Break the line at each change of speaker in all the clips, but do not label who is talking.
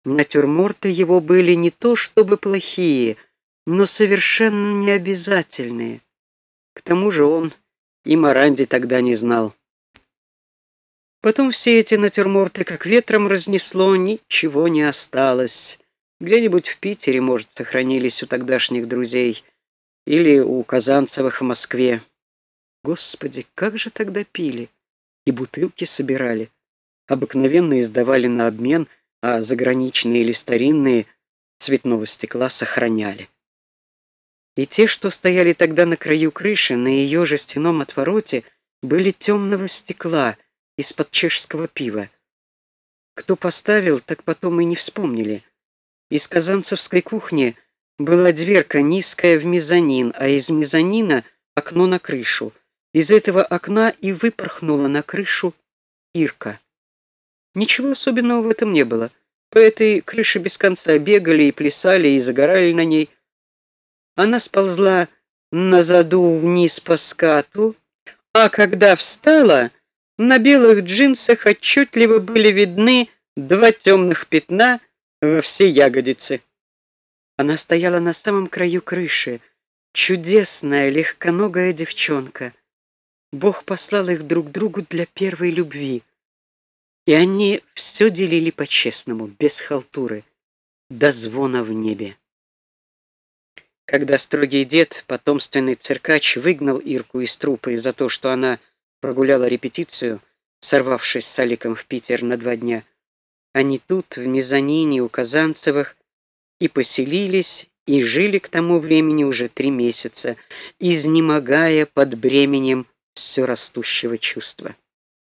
Натюрморты его были не то чтобы плохие, но совершенно необязательные. К тому же он и Моранди тогда не знал. Потом все эти натюрморты как ветром разнесло, ничего не осталось. Где-нибудь в Питере, может, сохранились у тогдашних друзей или у Казанцевых в Москве. Господи, как же тогда пили и бутылки собирали. Обыкновенные сдавали на обмен, а заграничные или старинные цветного стекла сохраняли. И те, что стояли тогда на краю крыши, на ее жестяном отвороте, были темного стекла из-под чешского пива. Кто поставил, так потом и не вспомнили. Из казанцевской кухни была дверка низкая в мезонин, а из мезонина окно на крышу. Из этого окна и выпорхнула на крышу Ирка. Ничего особенного в этом не было. По этой крыше без конца бегали и плясали и загорали на ней. Она сползла назаду вниз по скату, а когда встала, на белых джинсах отчетливо были видны два темных пятна во все ягодицы. Она стояла на самом краю крыши, чудесная, легконогая девчонка. Бог послал их друг другу для первой любви. И они все делили по-честному, без халтуры, до звона в небе. Когда строгий дед, потомственный циркач, выгнал Ирку из труппы за то, что она прогуляла репетицию, сорвавшись с Аликом в Питер на 2 дня, они тут, в мезонине у Казанцевых, и поселились, и жили к тому времени уже 3 месяца, изнемогая под бременем все растущего чувства.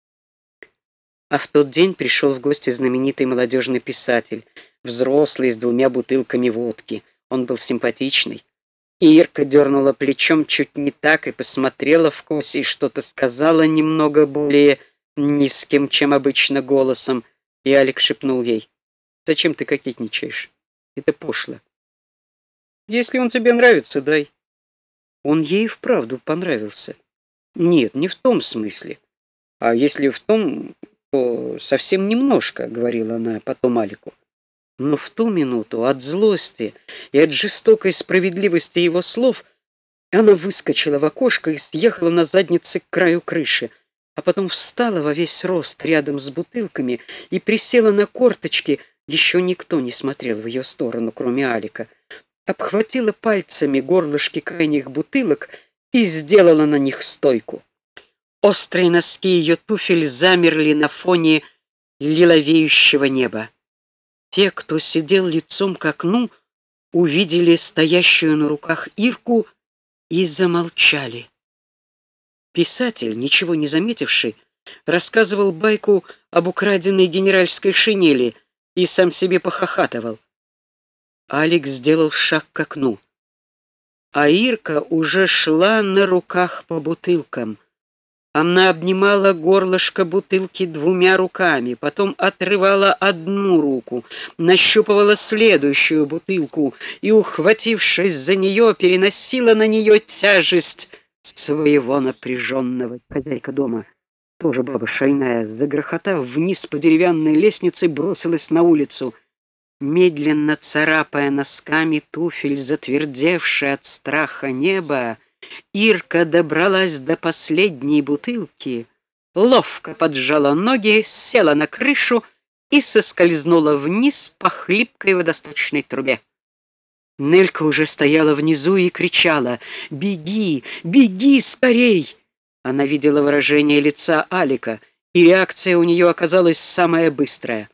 А в тот день пришел в гости знаменитый молодежный писатель, взрослый, с 2 бутылками водки. Он был симпатичный. И Ирка дернула плечом чуть не так и посмотрела вкось и что-то сказала немного более низким, чем обычно, голосом. И Алик шепнул ей: "Зачем ты кокетничаешь? Это пошло. Если он тебе нравится, дай". Он ей вправду понравился. Нет, не в том смысле. А если в том, то совсем немножко, говорила она потом Алику. Но в ту минуту от злости и от жестокой справедливости его слов она выскочила в окошко и съехала на заднице к краю крыши, а потом встала во весь рост рядом с бутылками и присела на корточки. Еще никто не смотрел в ее сторону, кроме Алика. Обхватила пальцами горлышки крайних бутылок и сделала на них стойку. Острые носки ее туфель замерли на фоне лиловеющего неба. Те, кто сидел лицом к окну, увидели стоящую на руках Ирку и замолчали. Писатель, ничего не заметивший, рассказывал байку об украденной генеральской шинели и сам себе похохатывал. Алик сделал шаг к окну, а Ирка уже шла на руках по бутылкам. Она обнимала горлышко бутылки 2 руками, потом отрывала одну руку, нащупывала следующую бутылку и, ухватившись за нее, переносила на нее тяжесть своего напряженного. Хозяйка дома, тоже баба шальная, загрохотав вниз по деревянной лестнице, бросилась на улицу. Медленно царапая носками туфель затвердевшее от страха небо, Ирка добралась до последней бутылки, ловко поджала ноги, села на крышу и соскользнула вниз по хлипкой водосточной трубе. Нелька уже стояла внизу и кричала: "Беги, беги скорей!" Она видела выражение лица Алика, и реакция у нее оказалась самая быстрая.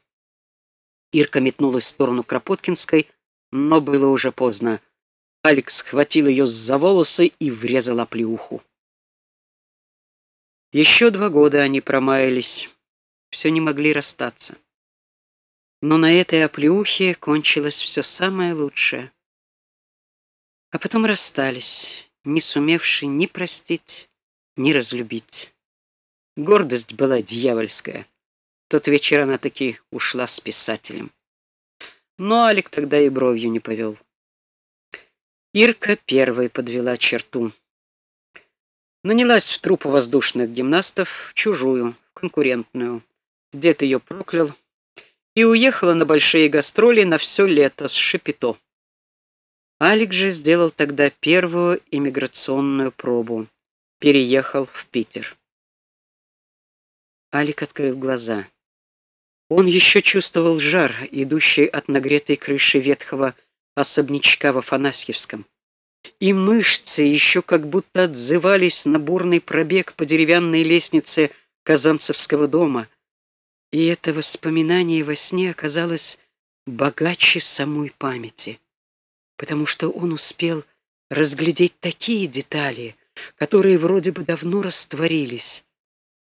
Ирка метнулась в сторону Кропоткинской, но было уже поздно. Алекс схватил ее за волосы и врезал оплеуху. Еще 2 года они промаялись, все не могли расстаться. Но на этой оплеухе кончилось все самое лучшее. А потом расстались, не сумевшие ни простить, ни разлюбить. Гордость была дьявольская. В тот вечер она таки ушла с писателем. Но Алик тогда и бровью не повел. Ирка первой подвела черту. Нанялась в труппу воздушных гимнастов, чужую, конкурентную. Дед ее проклял и уехала на большие гастроли на все лето с Шапито. Алик же сделал тогда первую иммиграционную пробу. Переехал в Питер. Алик открыл глаза. Он еще чувствовал жар, идущий от нагретой крыши ветхого особнячка в Афанасьевском. И мышцы еще как будто отзывались на бурный пробег по деревянной лестнице Казанцевского дома. И это воспоминание во сне оказалось богаче самой памяти, потому что он успел разглядеть такие детали, которые вроде бы давно растворились,